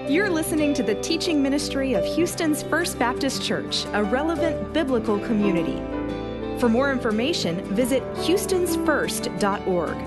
You're listening to the teaching ministry of Houston's First Baptist Church, a relevant biblical community. For more information, visit houstonsfirst.org.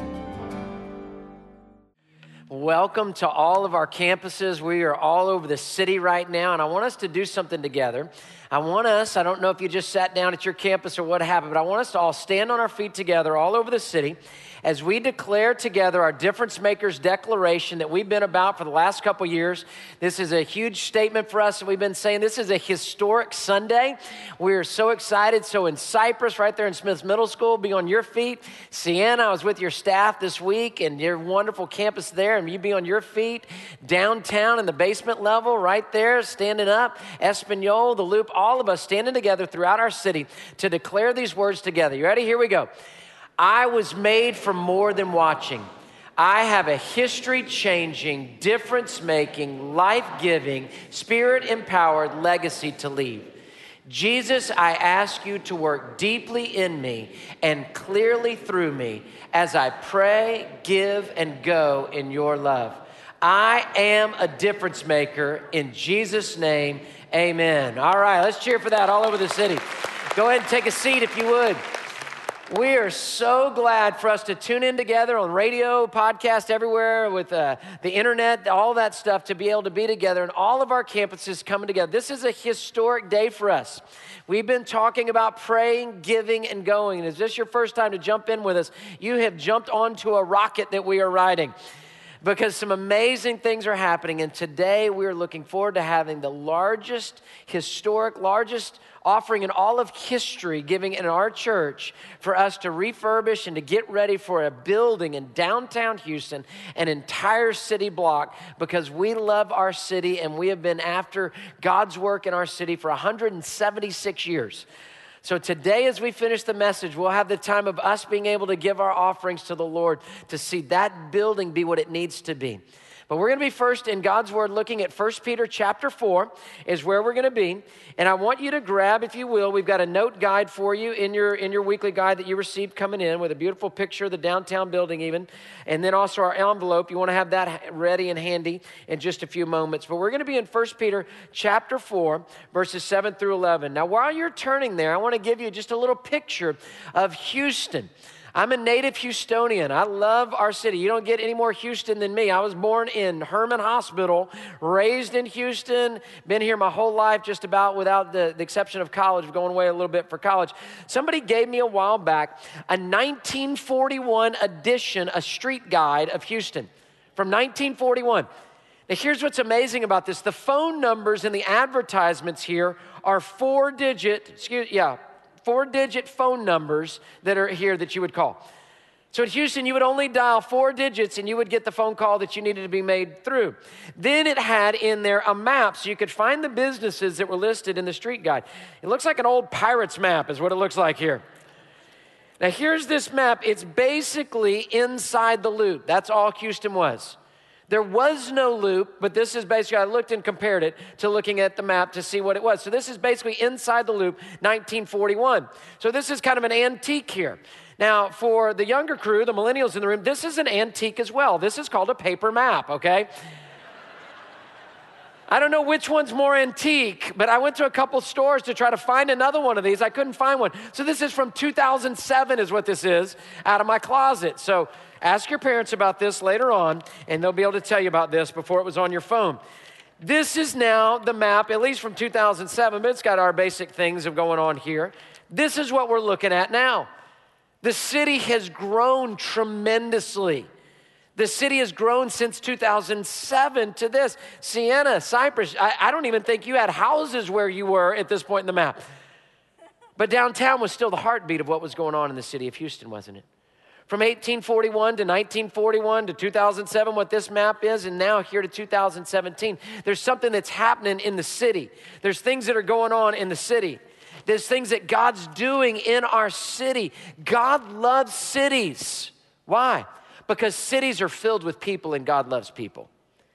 Welcome to all of our campuses. We are all over the city right now, and I want us to do something together. I don't know if you just sat down at your campus or what happened, but I want us to all stand on our feet together all over the city as we declare together our Difference Makers declaration that we've been about for the last couple years. This is a huge statement for us that we've been saying. This is a historic Sunday. We are so excited. So in Cypress, right there in Smith Middle School, be on your feet. Sienna, I was with your staff this week and your wonderful campus there, and you be on your feet. Downtown in the basement level, right there, standing up. Espanol, the Loop, all of us standing together throughout our city to declare these words together. You ready? Here we go. I was made for more than watching. I have a history-changing, difference-making, life-giving, spirit-empowered legacy to leave. Jesus, I ask you to work deeply in me and clearly through me as I pray, give, and go in your love. I am a difference maker. In Jesus' name, amen. All right, let's cheer for that all over the city. Go ahead and take a seat if you would. We are so glad for us to tune in together on radio, podcast, everywhere, with the internet, all that stuff, to be able to be together and all of our campuses coming together. This is a historic day for us. We've been talking about praying, giving, and going. And is this your first time to jump in with us? You have jumped onto a rocket that we are riding, because some amazing things are happening. And today we're looking forward to having the largest offering in all of history giving in our church for us to refurbish and to get ready for a building in downtown Houston, an entire city block, because we love our city and we have been after God's work in our city for 176 years. So today, as we finish the message, we'll have the time of us being able to give our offerings to the Lord to see that building be what it needs to be. But we're going to be first in God's Word looking at 1 Peter chapter 4 is where we're going to be. And I want you to grab, if you will, we've got a note guide for you in your weekly guide that you received coming in with a beautiful picture of the downtown building even. And then also our envelope. You want to have that ready and handy in just a few moments. But we're going to be in 1 Peter chapter 4, verses 7 through 11. Now, while you're turning there, I want to give you just a little picture of Houston. I'm a native Houstonian. I love our city. You don't get any more Houston than me. I was born in Herman Hospital, raised in Houston, been here my whole life just about without the exception of college, going away a little bit for college. Somebody gave me a while back a 1941 edition, a street guide of Houston from 1941. Now, here's what's amazing about this. The phone numbers in the advertisements here are four-digit phone numbers that are here that you would call. So in Houston, you would only dial 4 digits and you would get the phone call that you needed to be made through. Then it had in there a map so you could find the businesses that were listed in the street guide. It looks like an old pirate's map is what it looks like here. Now here's this map. It's basically inside the loop. That's all Houston was. There was no loop, but this is basically, I looked and compared it to looking at the map to see what it was. So this is basically inside the loop, 1941. So this is kind of an antique here. Now, for the younger crew, the millennials in the room, this is an antique as well. This is called a paper map, okay? I don't know which one's more antique, but I went to a couple stores to try to find another one of these. I couldn't find one. So this is from 2007 is what this is, out of my closet. So ask your parents about this later on, and they'll be able to tell you about this before it was on your phone. This is now the map, at least from 2007, but it's got our basic things of going on here. This is what we're looking at now. The city has grown tremendously. The city has grown since 2007 to this. Sienna, Cypress, I don't even think you had houses where you were at this point in the map. But downtown was still the heartbeat of what was going on in the city of Houston, wasn't it? From 1841 to 1941 to 2007, what this map is, and now here to 2017, there's something that's happening in the city. There's things that are going on in the city. There's things that God's doing in our city. God loves cities. Why? Because cities are filled with people and God loves people.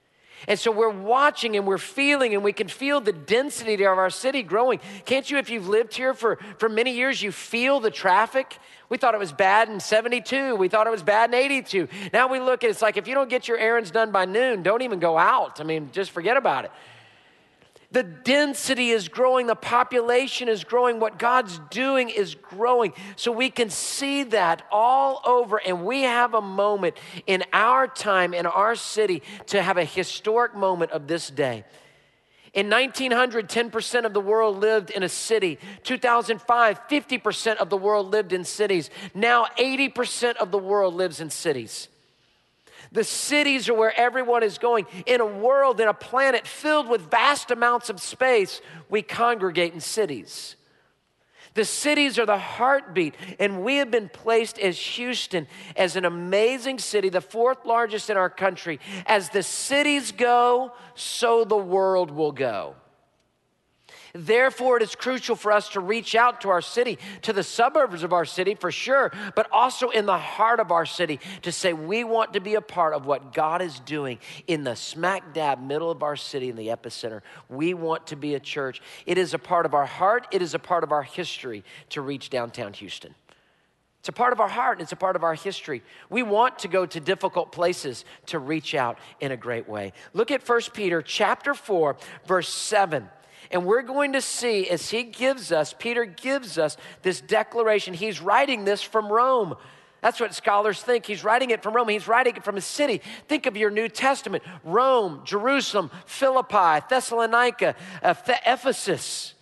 And so we're watching and we're feeling, and we can feel the density of our city growing. Can't you, if you've lived here for many years, you feel the traffic? We thought it was bad in 72. We thought it was bad in 82. Now we look at it, it's like if you don't get your errands done by noon, don't even go out. I mean, just forget about it. The density is growing. The population is growing. What God's doing is growing. So we can see that all over. And we have a moment in our time, in our city, to have a historic moment of this day. In 1900, 10% of the world lived in a city. 2005, 50% of the world lived in cities. Now 80% of the world lives in cities. The cities are where everyone is going. In a world, in a planet filled with vast amounts of space, we congregate in cities. The cities are the heartbeat, and we have been placed as Houston as an amazing city, the fourth largest in our country. As the cities go, so the world will go. Therefore, it is crucial for us to reach out to our city, to the suburbs of our city for sure, but also in the heart of our city to say we want to be a part of what God is doing in the smack dab middle of our city, in the epicenter. We want to be a church. It is a part of our heart. It is a part of our history to reach downtown Houston. It's a part of our heart, and it's a part of our history. We want to go to difficult places to reach out in a great way. Look at 1 Peter chapter 4, verse 7. And we're going to see as Peter gives us this declaration. He's writing this from Rome. That's what scholars think. He's writing it from Rome. He's writing it from a city. Think of your New Testament. Rome, Jerusalem, Philippi, Thessalonica, Ephesus,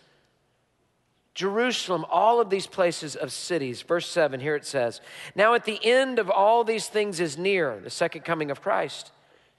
Jerusalem, all of these places of cities. Verse 7, here it says, "Now at the end of all these things is near, the second coming of Christ.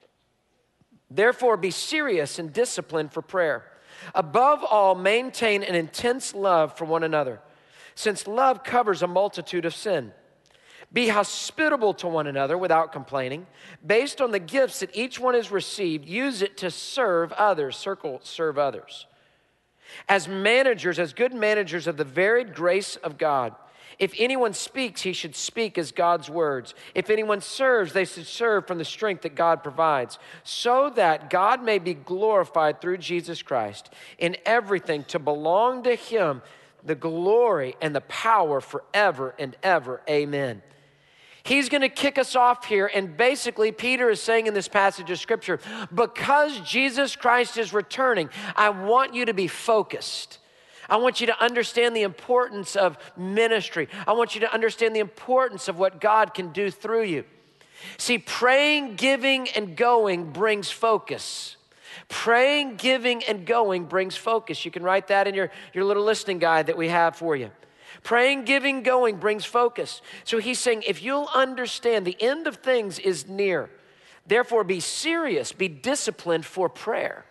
Therefore be serious and disciplined for prayer. Above all, maintain an intense love for one another, since love covers a multitude of sin. Be hospitable to one another without complaining. Based on the gifts that each one has received, use it to serve others." Serve others. "As managers, as good managers of the varied grace of God. If anyone speaks, he should speak as God's words. If anyone serves, they should serve from the strength that God provides, so that God may be glorified through Jesus Christ. In everything, to belong to him, the glory and the power forever and ever. Amen." He's going to kick us off here, and basically Peter is saying in this passage of Scripture, because Jesus Christ is returning, I want you to be focused. I want you to understand the importance of ministry. I want you to understand the importance of what God can do through you. See, praying, giving, and going brings focus. Praying, giving, and going brings focus. You can write that in your little listening guide that we have for you. Praying, giving, going brings focus. So he's saying, if you'll understand the end of things is near, therefore be serious, be disciplined for prayer.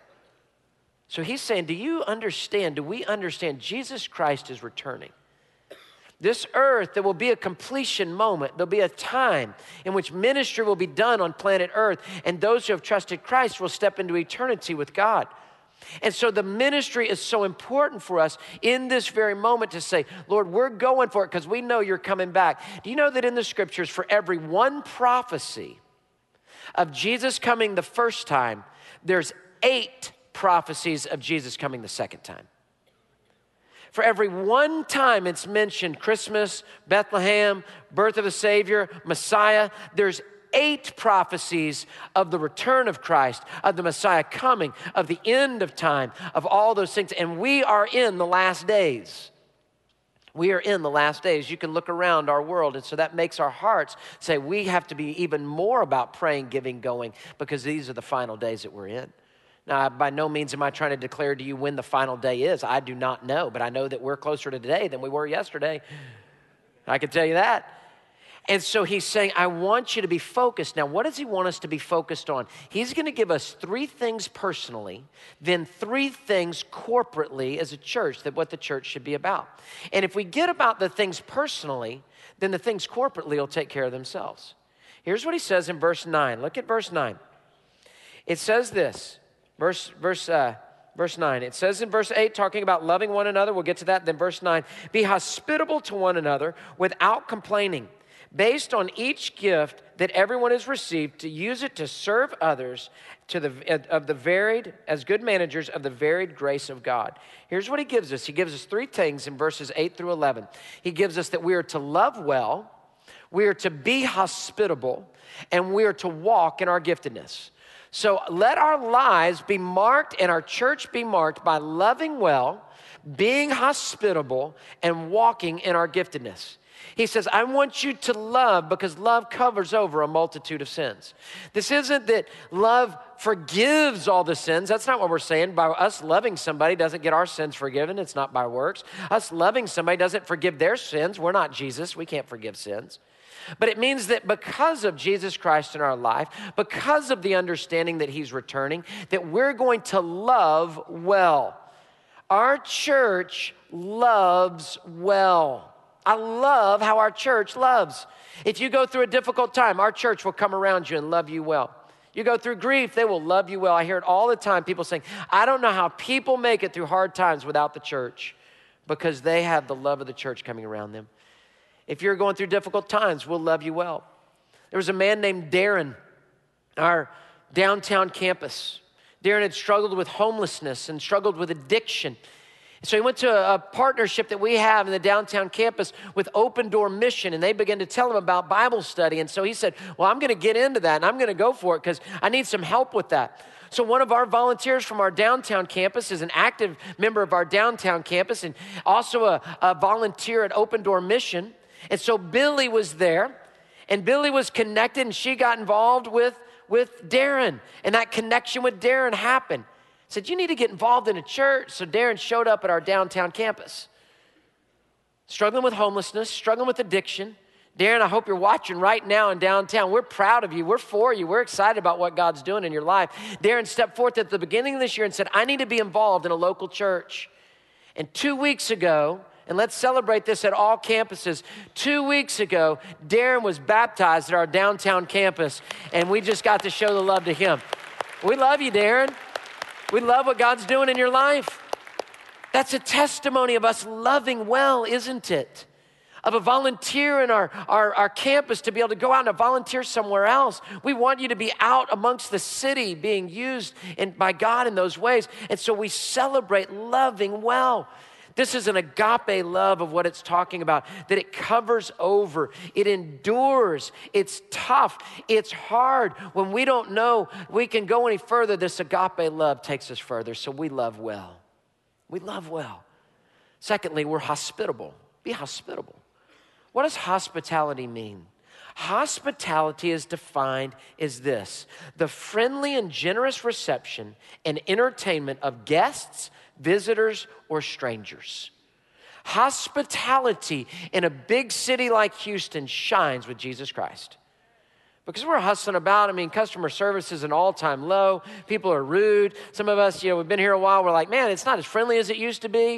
So he's saying, do we understand Jesus Christ is returning? This earth, there will be a completion moment. There'll be a time in which ministry will be done on planet Earth, and those who have trusted Christ will step into eternity with God. And so the ministry is so important for us in this very moment to say, Lord, we're going for it because we know you're coming back. Do you know that in the scriptures, for every one prophecy of Jesus coming the first time, there's 8 prophecies of Jesus coming the second time? For every one time it's mentioned, Christmas, Bethlehem, birth of a Savior, Messiah, there's 8 prophecies of the return of Christ, of the Messiah coming, of the end of time, of all those things. And we are in the last days. We are in the last days. You can look around our world, and so that makes our hearts say we have to be even more about praying, giving, going, because these are the final days that we're in. Now, by no means am I trying to declare to you when the final day is. I do not know, but I know that we're closer to today than we were yesterday. I can tell you that. And so he's saying, I want you to be focused. Now, what does he want us to be focused on? He's going to give us 3 things personally, then 3 things corporately as a church, that what the church should be about. And if we get about the things personally, then the things corporately will take care of themselves. Here's what he says in verse 9. Look at verse 9. It says this. Verse 9. It says in verse 8, talking about loving one another. We'll get to that. Then verse 9, be hospitable to one another without complaining. based on each gift that everyone has received, to use it to serve others as good managers of the varied grace of God. Here's what he gives us. He gives us three things in verses 8 through 11. He gives us that we are to love well, we are to be hospitable, and we are to walk in our giftedness. So let our lives be marked and our church be marked by loving well, being hospitable, and walking in our giftedness. He says, I want you to love because love covers over a multitude of sins. This isn't that love forgives all the sins. That's not what we're saying. By us loving somebody doesn't get our sins forgiven. It's not by works. Us loving somebody doesn't forgive their sins. We're not Jesus. We can't forgive sins. But it means that because of Jesus Christ in our life, because of the understanding that he's returning, that we're going to love well. Our church loves well. I love how our church loves. If you go through a difficult time, our church will come around you and love you well. You go through grief, they will love you well. I hear it all the time, people saying, I don't know how people make it through hard times without the church, because they have the love of the church coming around them. If you're going through difficult times, we'll love you well. There was a man named Darren, our downtown campus. Darren had struggled with homelessness and struggled with addiction. So he went to a partnership that we have in the downtown campus with Open Door Mission, and they began to tell him about Bible study. And so he said, well, I'm going to get into that, and I'm going to go for it because I need some help with that. So one of our volunteers from our downtown campus is an active member of our downtown campus and also a volunteer at Open Door Mission. And so Billy was there, and Billy was connected, and she got involved with Darren, and that connection with Darren happened. Said, you need to get involved in a church. So Darren showed up at our downtown campus, struggling with homelessness, struggling with addiction. Darren, I hope you're watching right now in downtown. We're proud of you. We're for you. We're excited about what God's doing in your life. Darren stepped forth at the beginning of this year and said, I need to be involved in a local church. And 2 weeks ago, and let's celebrate this at all campuses, 2 weeks ago, Darren was baptized at our downtown campus, and we just got to show the love to him. We love you, Darren. We love what God's doing in your life. That's a testimony of us loving well, isn't it? Of a volunteer in our campus to be able to go out and volunteer somewhere else. We want you to be out amongst the city being used by God in those ways. And so we celebrate loving well. This is an agape love of what it's talking about, that it covers over, it endures, it's tough, it's hard. When we don't know we can go any further, this agape love takes us further, so we love well. We love well. Secondly, we're hospitable. Be hospitable. What does hospitality mean? Hospitality is defined as this: the friendly and generous reception and entertainment of guests, visitors, or strangers. Hospitality in a big city like Houston shines with Jesus Christ. Because we're hustling about, customer service is an all-time low. People are rude. Some of us, we've been here a while, we're like, man, it's not as friendly as it used to be.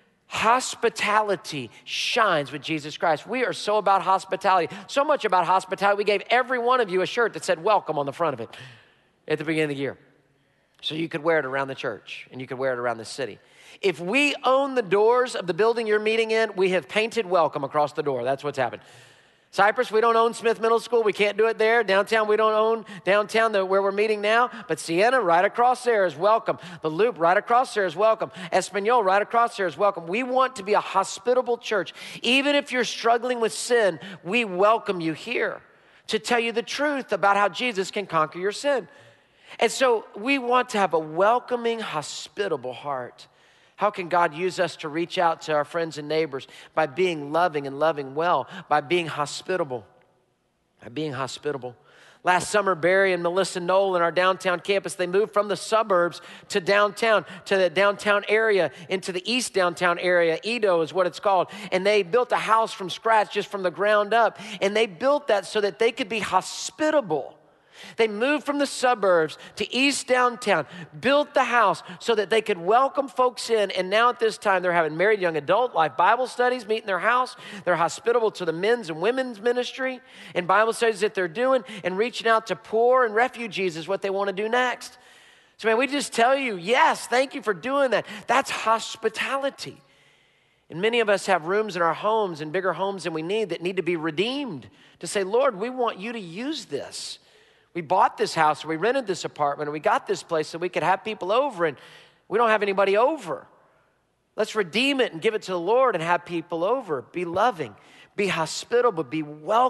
Hospitality shines with Jesus Christ. We are so about hospitality, so much about hospitality, we gave every one of you a shirt that said welcome on the front of it at the beginning of the year. So you could wear it around the church and you could wear it around the city. If we own the doors of the building you're meeting in, we have painted welcome across the door. That's what's happened. Cypress, we don't own Smith Middle School. We can't do it there. Downtown, we don't own downtown where we're meeting now. But Sienna, right across there is welcome. The Loop, right across there is welcome. Espanol, right across there is welcome. We want to be a hospitable church. Even if you're struggling with sin, we welcome you here to tell you the truth about how Jesus can conquer your sin. And so we want to have a welcoming, hospitable heart. How can God use us to reach out to our friends and neighbors? By being loving and loving well, by being hospitable. By being hospitable. Last summer, Barry and Melissa Knoll in our downtown campus, they moved from the suburbs to downtown, to the downtown area, into the east downtown area. Edo is what it's called. And they built a house from scratch, just from the ground up. And they built that so that they could be hospitable. They moved from the suburbs to east downtown, built the house so that they could welcome folks in. And now at this time, they're having married young adult life Bible studies, meet in their house. They're hospitable to the men's and women's ministry and Bible studies that they're doing, and reaching out to poor and refugees is what they want to do next. So man, we just tell you, yes, thank you for doing that. That's hospitality. And many of us have rooms in our homes and bigger homes than we need that need to be redeemed to say, Lord, we want you to use this. We bought this house, or we rented this apartment, or we got this place so we could have people over, and we don't have anybody over. Let's redeem it and give it to the Lord and have people over. Be loving, be hospitable, be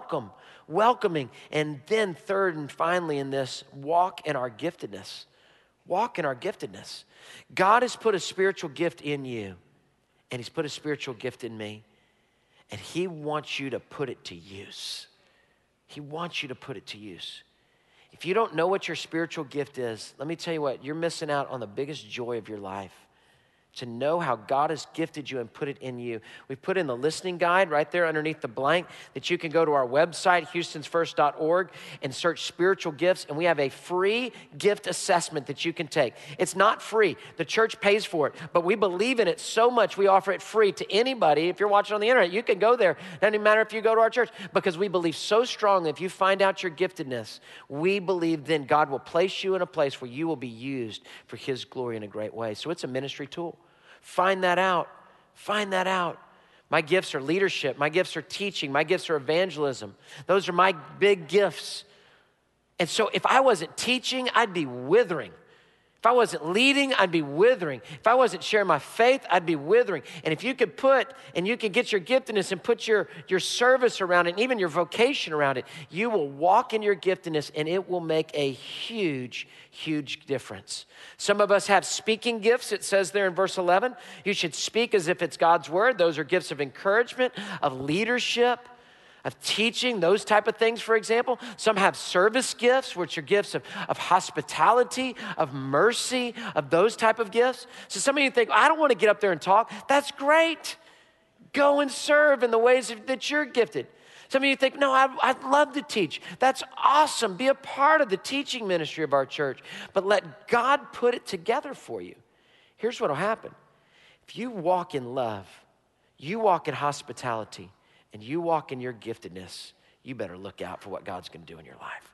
welcoming. And then third and finally in this, walk in our giftedness. Walk in our giftedness. God has put a spiritual gift in you, and he's put a spiritual gift in me, and he wants you to put it to use. He wants you to put it to use. If you don't know what your spiritual gift is, let me tell you what, you're missing out on the biggest joy of your life. To know how God has gifted you and put it in you. We put in the listening guide right there underneath the blank that you can go to our website, houstonsfirst.org, and search spiritual gifts, and we have a free gift assessment that you can take. It's not free. The church pays for it, but we believe in it so much we offer it free to anybody. If you're watching on the internet, you can go there. Doesn't even matter if you go to our church, because we believe so strongly if you find out your giftedness, we believe then God will place you in a place where you will be used for his glory in a great way. So it's a ministry tool. Find that out. Find that out. My gifts are leadership. My gifts are teaching. My gifts are evangelism. Those are my big gifts. And so if I wasn't teaching, I'd be withering. If I wasn't leading, I'd be withering. If I wasn't sharing my faith, I'd be withering. And if you could put, and you could get your giftedness and put your service around it, and even your vocation around it, you will walk in your giftedness, and it will make a huge, huge difference. Some of us have speaking gifts. It says there in verse 11, you should speak as if it's God's word. Those are gifts of encouragement, of leadership, of teaching, those type of things, for example. Some have service gifts, which are gifts of hospitality, of mercy, of those type of gifts. So some of you think, I don't want to get up there and talk. That's great. Go and serve in the ways that you're gifted. Some of you think, no, I'd love to teach. That's awesome. Be a part of the teaching ministry of our church, but let God put it together for you. Here's what will happen. If you walk in love, you walk in hospitality, and you walk in your giftedness, you better look out for what God's going to do in your life.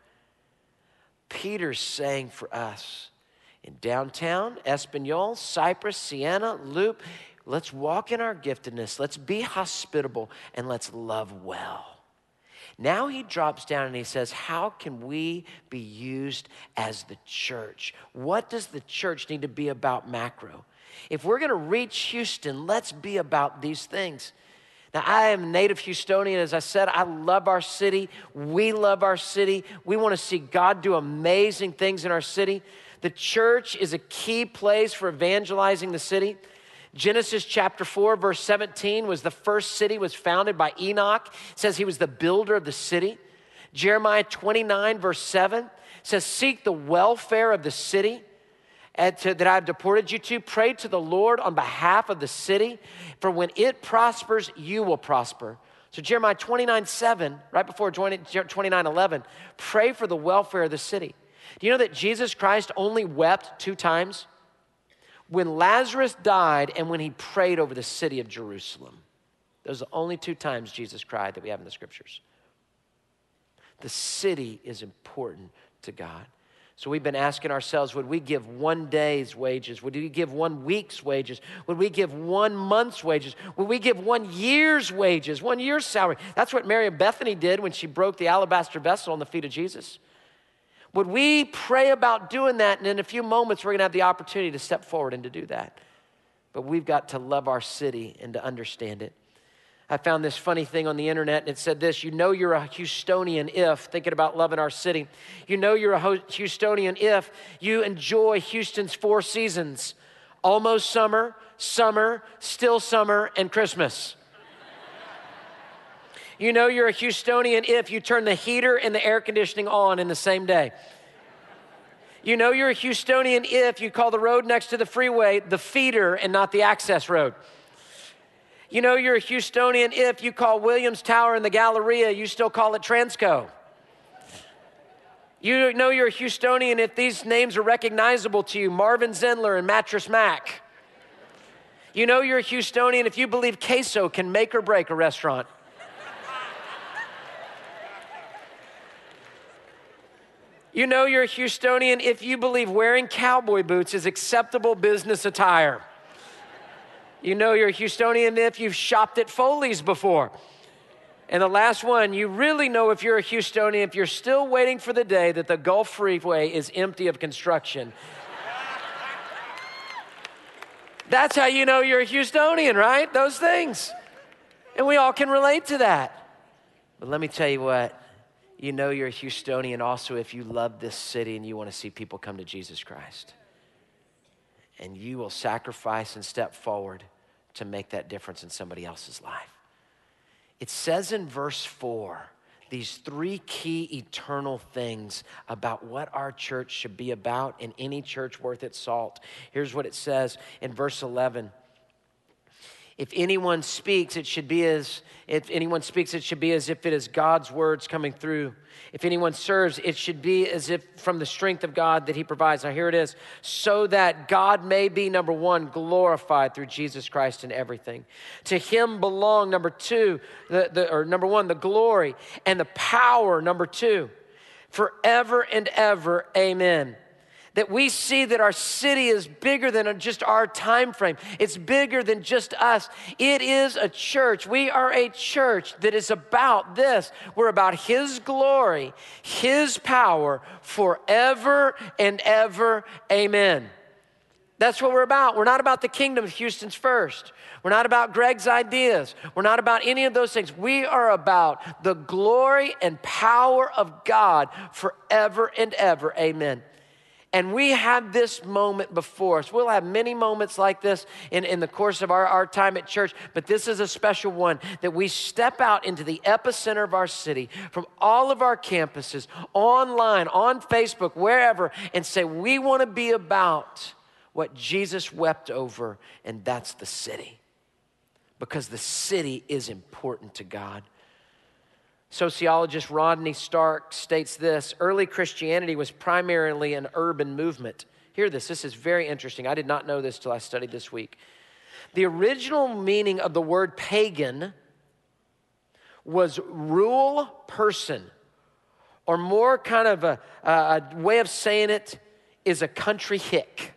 Peter's saying for us in downtown, Espanol, Cypress, Siena, Loop, let's walk in our giftedness, let's be hospitable, and let's love well. Now he drops down and he says, how can we be used as the church? What does the church need to be about macro? If we're going to reach Houston, let's be about these things. Now, I am a native Houstonian. As I said, I love our city. We love our city. We want to see God do amazing things in our city. The church is a key place for evangelizing the city. Genesis chapter 4, verse 17 was the first city was founded by Enoch. It says he was the builder of the city. Jeremiah 29, verse 7 says, seek the welfare of the city that I've deported you to. Pray to the Lord on behalf of the city, for when it prospers, you will prosper. So Jeremiah 29:7, right before 29:11, pray for the welfare of the city. Do you know that Jesus Christ only wept 2 times? When Lazarus died and when he prayed over the city of Jerusalem. Those are the only 2 times Jesus cried that we have in the scriptures. The city is important to God. So we've been asking ourselves, would we give 1 day's wages? Would we give 1 week's wages? Would we give 1 month's wages? Would we give 1 year's wages, 1 year's salary? That's what Mary of Bethany did when she broke the alabaster vessel on the feet of Jesus. Would we pray about doing that? And in a few moments, we're going to have the opportunity to step forward and to do that. But we've got to love our city and to understand it. I found this funny thing on the internet, and it said this: you know you're a Houstonian if, thinking about loving our city, you know you're a Houstonian if you enjoy Houston's 4 seasons: almost summer, summer, still summer, and Christmas. You know you're a Houstonian if you turn the heater and the air conditioning on in the same day. You know you're a Houstonian if you call the road next to the freeway the feeder and not the access road. You know you're a Houstonian if you call Williams Tower and the Galleria, you still call it Transco. You know you're a Houstonian if these names are recognizable to you: Marvin Zindler and Mattress Mac. You know you're a Houstonian if you believe queso can make or break a restaurant. You know you're a Houstonian if you believe wearing cowboy boots is acceptable business attire. You know you're a Houstonian if you've shopped at Foley's before. And the last one, you really know if you're a Houstonian if you're still waiting for the day that the Gulf Freeway is empty of construction. That's how you know you're a Houstonian, right? Those things. And we all can relate to that. But let me tell you what, you know you're a Houstonian also if you love this city and you want to see people come to Jesus Christ. And you will sacrifice and step forward to make that difference in somebody else's life. It says in verse 4, these three key eternal things about what our church should be about and any church worth its salt. Here's what it says in verse 11. If anyone speaks, it should be as if it is God's words coming through. If anyone serves, it should be as if from the strength of God that he provides. Now here it is. So that God may be, number one, glorified through Jesus Christ in everything. To him belong, number two, number one, the glory and the power, number two, forever and ever. Amen. That we see that our city is bigger than just our time frame. It's bigger than just us. It is a church. We are a church that is about this. We're about his glory, his power forever and ever. Amen. That's what we're about. We're not about the kingdom of Houston's First. We're not about Greg's ideas. We're not about any of those things. We are about the glory and power of God forever and ever. Amen. And we have this moment before us. We'll have many moments like this in the course of our time at church, but this is a special one that we step out into the epicenter of our city from all of our campuses, online, on Facebook, wherever, and say, we want to be about what Jesus wept over, and that's the city. Because the city is important to God. Sociologist Rodney Stark states this: early Christianity was primarily an urban movement. Hear this, this is very interesting. I did not know this till I studied this week. The original meaning of the word pagan was rural person, or more kind of a way of saying it is a country hick.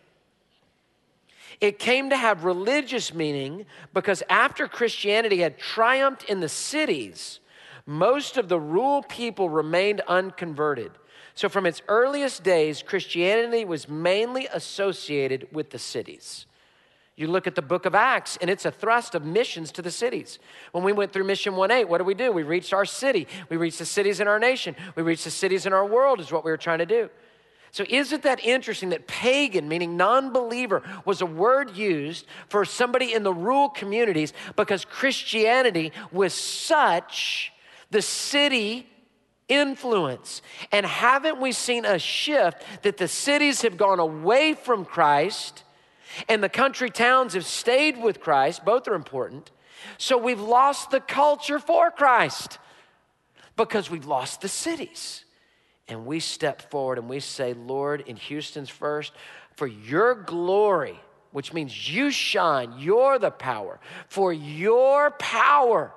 It came to have religious meaning because after Christianity had triumphed in the cities, most of the rural people remained unconverted. So from its earliest days, Christianity was mainly associated with the cities. You look at the book of Acts, and it's a thrust of missions to the cities. When we went through Mission 1-8, what did? We reached our city. We reached the cities in our nation. We reached the cities in our world is what we were trying to do. So isn't that interesting that pagan, meaning non-believer, was a word used for somebody in the rural communities because Christianity was such the city influence. And haven't we seen a shift that the cities have gone away from Christ and the country towns have stayed with Christ? Both are important. So we've lost the culture for Christ because we've lost the cities. And we step forward and we say, Lord, in Houston's First, for your glory, which means you shine, you're the power, for your power,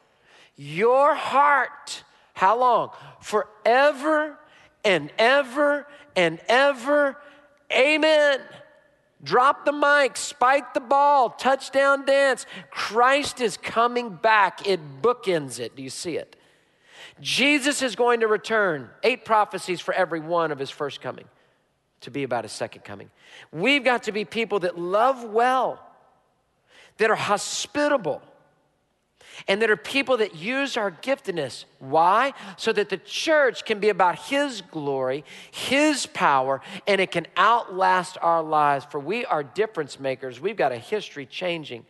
your heart, how long? Forever and ever and ever. Amen. Drop the mic, spike the ball, touchdown dance. Christ is coming back. It bookends it. Do you see it? Jesus is going to return. 8 prophecies for every one of his first coming to be about his second coming. We've got to be people that love well, that are hospitable, and that are people that use our giftedness. Why? So that the church can be about his glory, his power, and it can outlast our lives. For we are difference makers. We've got a history-changing,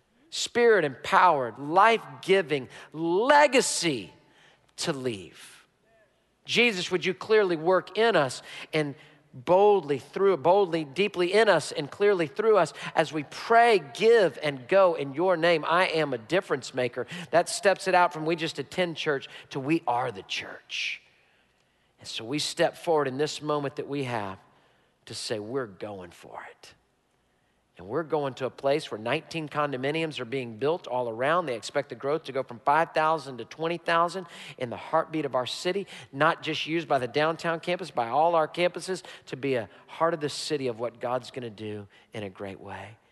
spirit-empowered, life-giving legacy to leave. Jesus, would you clearly work in us and boldly, deeply in us and clearly through us as we pray, give, and go in your name. I am a difference maker. That steps it out from we just attend church to we are the church. And so we step forward in this moment that we have to say we're going for it. And we're going to a place where 19 condominiums are being built all around. They expect the growth to go from 5,000 to 20,000 in the heartbeat of our city, not just used by the downtown campus, by all our campuses, to be a heart of the city of what God's going to do in a great way.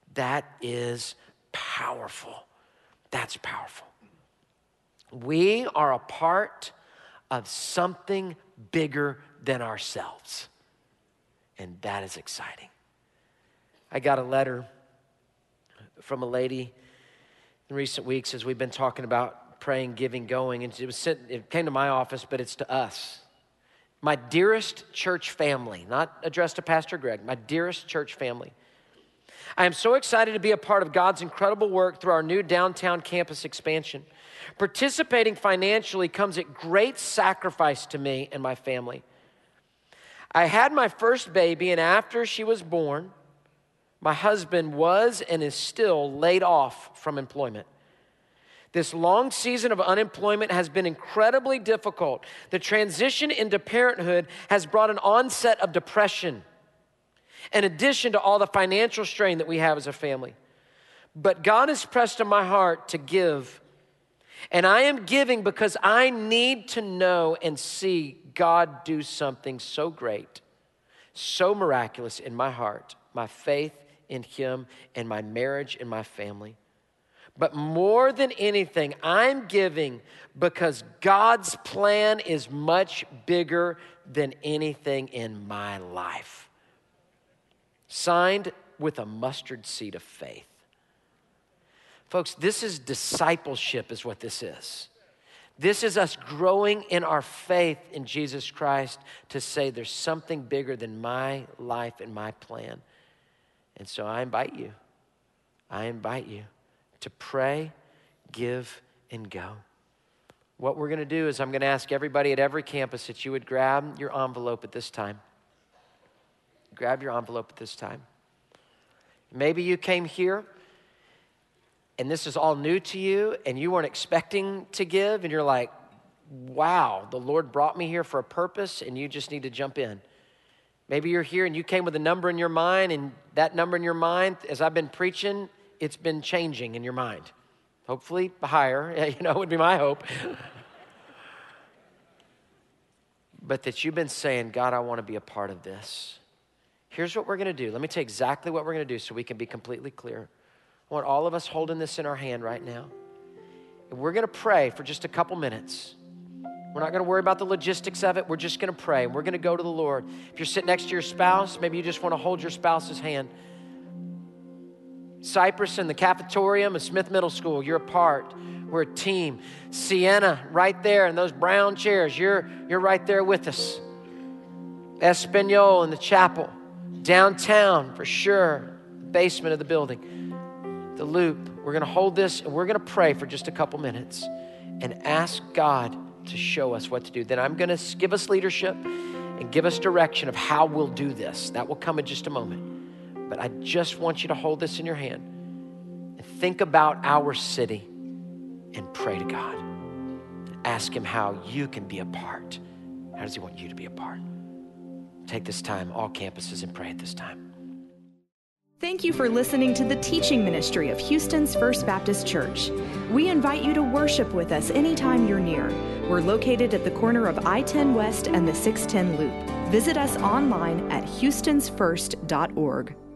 That is powerful. That's powerful. We are a part of something bigger than ourselves. And that is exciting. I got a letter from a lady in recent weeks as we've been talking about praying, giving, going. And it came to my office, but it's to us. My dearest church family, not addressed to Pastor Greg, my dearest church family. I am so excited to be a part of God's incredible work through our new downtown campus expansion. Participating financially comes at great sacrifice to me and my family. I had my first baby, and after she was born, my husband was and is still laid off from employment. This long season of unemployment has been incredibly difficult. The transition into parenthood has brought an onset of depression, in addition to all the financial strain that we have as a family. But God has pressed on my heart to give. And I am giving because I need to know and see God do something so great, so miraculous in my heart, my faith in Him, and my marriage and my family. But more than anything, I'm giving because God's plan is much bigger than anything in my life. Signed with a mustard seed of faith. Folks, this is discipleship is what this is. This is us growing in our faith in Jesus Christ to say there's something bigger than my life and my plan. And so I invite you to pray, give, and go. What we're going to do is I'm going to ask everybody at every campus that you would grab your envelope at this time. Grab your envelope at this time. Maybe you came here and this is all new to you and you weren't expecting to give and you're like, wow, the Lord brought me here for a purpose and you just need to jump in. Maybe you're here and you came with a number in your mind, and that number in your mind, as I've been preaching, it's been changing in your mind. Hopefully higher, would be my hope. But that you've been saying, God, I want to be a part of this. Here's what we're going to do. Let me tell you exactly what we're going to do so we can be completely clear. I want all of us holding this in our hand right now. And we're going to pray for just a couple minutes. We're not going to worry about the logistics of it. We're just going to pray. We're going to go to the Lord. If you're sitting next to your spouse, maybe you just want to hold your spouse's hand. Cypress and the cafetorium of Smith Middle School, you're a part. We're a team. Sienna, right there in those brown chairs, you're right there with us. Espanol in the chapel. Downtown, for sure. Basement of the building. The Loop. We're going to hold this and we're going to pray for just a couple minutes and ask God to show us what to do. Then I'm going to give us leadership and give us direction of how we'll do this. That will come in just a moment. But I just want you to hold this in your hand and think about our city and pray to God. Ask Him how you can be a part. How does He want you to be a part? Take this time, all campuses, and pray at this time. Thank you for listening to the teaching ministry of Houston's First Baptist Church. We invite you to worship with us anytime you're near. We're located at the corner of I-10 West and the 610 Loop. Visit us online at houstonsfirst.org.